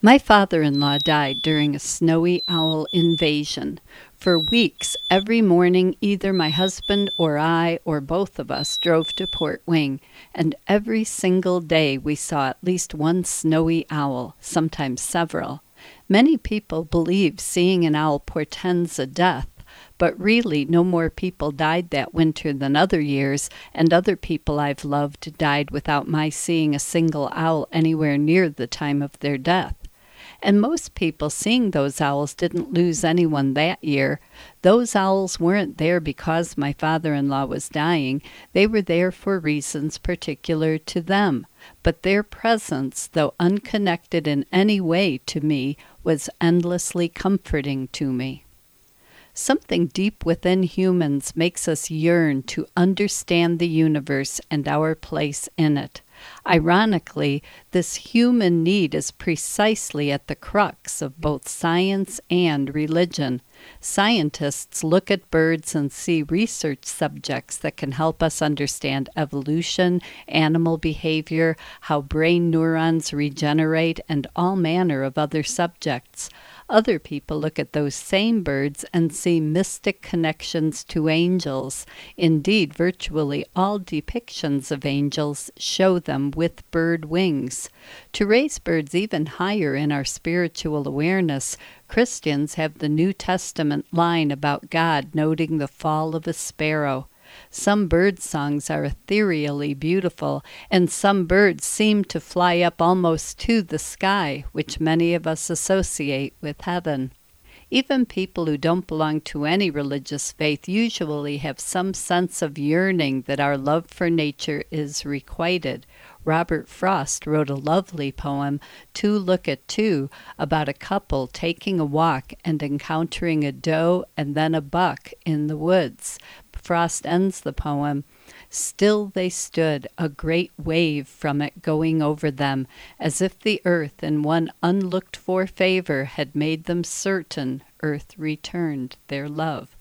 My father-in-law died during a snowy owl invasion. For weeks, every morning, either my husband or I or both of us drove to Port Wing, and every single day we saw at least one snowy owl, sometimes several. Many people believe seeing an owl portends a death, but really no more people died that winter than other years, and other people I've loved died without my seeing a single owl anywhere near the time of their death. And most people seeing those owls didn't lose anyone that year. Those owls weren't there because my father-in-law was dying. They were there for reasons particular to them. But their presence, though unconnected in any way to me, was endlessly comforting to me. Something deep within humans makes us yearn to understand the universe and our place in it. Ironically, this human need is precisely at the crux of both science and religion. Scientists look at birds and see research subjects that can help us understand evolution, animal behavior, how brain neurons regenerate, and all manner of other subjects. Other people look at those same birds and see mystic connections to angels. Indeed, virtually all depictions of angels show them with bird wings. To raise birds even higher in our spiritual awareness, Christians have the New Testament line about God noting the fall of a sparrow. Some bird songs are ethereally beautiful, and some birds seem to fly up almost to the sky, which many of us associate with heaven. Even people who don't belong to any religious faith usually have some sense of yearning that our love for nature is requited. Robert Frost wrote a lovely poem, Two Look at Two, about a couple taking a walk and encountering a doe and then a buck in the woods. Frost ends the poem, "Still they stood, a great wave from it going over them, as if the earth in one unlooked-for favor had made them certain earth returned their love."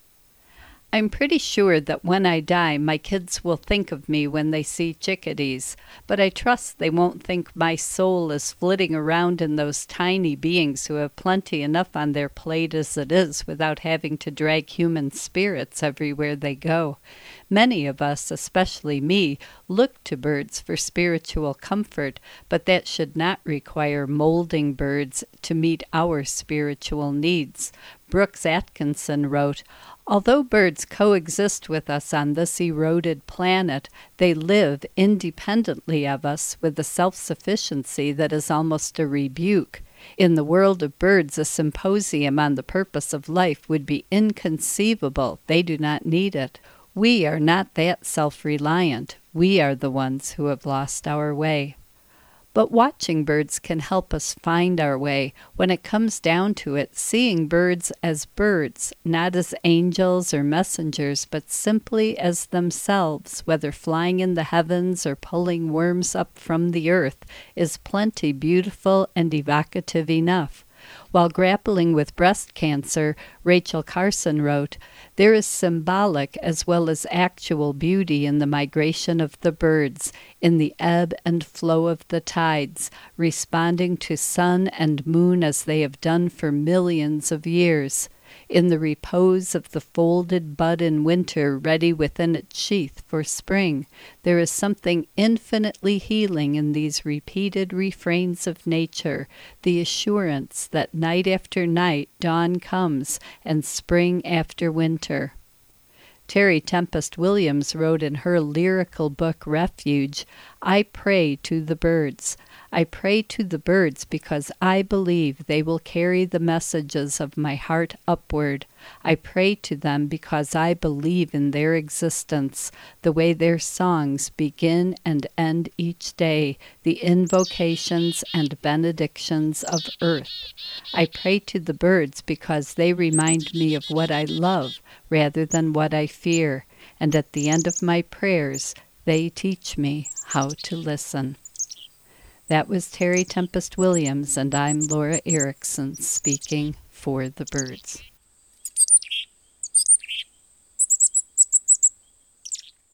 I'm pretty sure that when I die, my kids will think of me when they see chickadees, but I trust they won't think my soul is flitting around in those tiny beings who have plenty enough on their plate as it is without having to drag human spirits everywhere they go. Many of us, especially me, look to birds for spiritual comfort, but that should not require molding birds to meet our spiritual needs. Brooks Atkinson wrote, "Although birds coexist with us on this eroded planet, they live independently of us with a self-sufficiency that is almost a rebuke. In the world of birds, a symposium on the purpose of life would be inconceivable. They do not need it. We are not that self-reliant. We are the ones who have lost our way." But watching birds can help us find our way. When it comes down to it, seeing birds as birds, not as angels or messengers, but simply as themselves, whether flying in the heavens or pulling worms up from the earth, is plenty beautiful and evocative enough. While grappling with breast cancer, Rachel Carson wrote, "There is symbolic as well as actual beauty in the migration of the birds, in the ebb and flow of the tides, responding to sun and moon as they have done for millions of years. In the repose of the folded bud in winter ready within its sheath for spring, there is something infinitely healing in these repeated refrains of nature, the assurance that night after night dawn comes and spring after winter." Terry Tempest Williams wrote in her lyrical book Refuge, "I pray to the birds. I pray to the birds because I believe they will carry the messages of my heart upward. I pray to them because I believe in their existence, the way their songs begin and end each day, the invocations and benedictions of earth. I pray to the birds because they remind me of what I love rather than what I fear, and at the end of my prayers, they teach me how to listen." That was Terry Tempest Williams, and I'm Laura Erickson speaking for the birds.